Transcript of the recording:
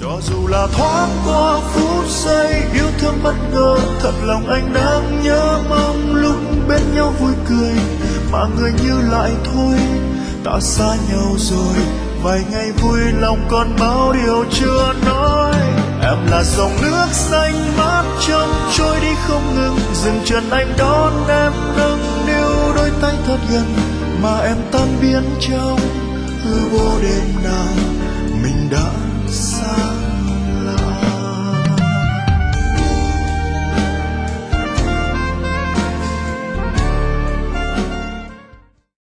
Cho dù là thoáng qua phút giây yêu thương bất ngờ, thật lòng anh đang nhớ mong lúc bên nhau vui cười, mà người như lại thôi. Ta xa nhau rồi, vài ngày vui lòng còn bao điều chưa nói. Em là dòng nước xanh mát trong trôi đi không ngừng, dừng chân anh đón em nâng niu đôi tay thật gần, mà em tan biến trong hư vô đêm nào mình đã